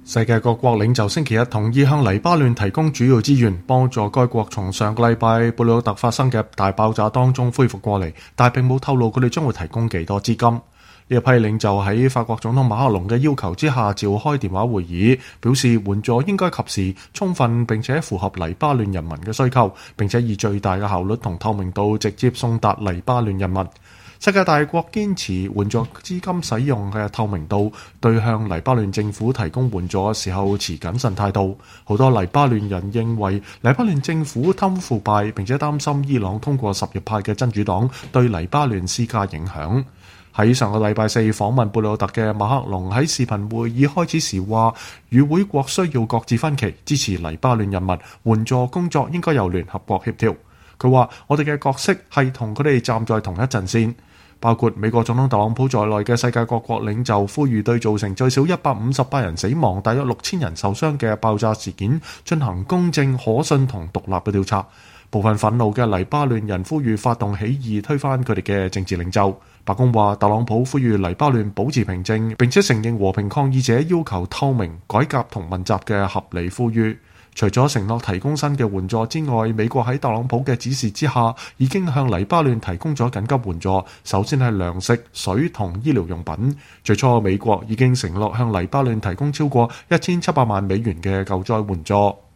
世界各國領袖星期一同意向黎巴嫩提供主要資源，幫助該國從上個禮拜貝魯特發生嘅大爆炸當中恢復過嚟，但並冇透露佢哋將會提供幾多資金。呢一批領袖喺法國總統馬克龍嘅要求之下召開電話會議，表示援助應該及時、充分並且符合黎巴嫩人民嘅需求，並且以最大嘅效率同透明度直接送達黎巴嫩人民。世界大國堅持援助資金使用嘅透明度，對向黎巴嫩政府提供援助嘅時候持謹慎態度。好多黎巴嫩人認為黎巴嫩政府貪污腐敗，並且擔心伊朗通過什葉派嘅真主黨對黎巴嫩施加影響。喺上個禮拜四訪問貝魯特嘅馬克龍喺視頻會議開始時話，與會國需要擱置分歧，支持黎巴嫩人民，援助工作應該由聯合國協調。佢話：我哋嘅角色係同佢哋站在同一陣線。包括美國總統特朗普在內嘅世界各國領袖呼籲對造成最少158人死亡、大約6000人受傷嘅爆炸事件進行公正、可信同獨立嘅調查。部分憤怒嘅黎巴嫩人呼籲發動起義推翻佢哋嘅政治領袖。白宮話特朗普呼籲黎巴嫩保持平靜，並且承認和平抗議者要求透明、改革同問責嘅合理呼籲。除咗承諾提供新嘅援助之外，美國喺特朗普嘅指示之下，已經向黎巴嫩提供咗緊急援助。首先係糧食、水同醫療用品。最初美國已經承諾向黎巴嫩提供超過1700萬美元嘅救災援助。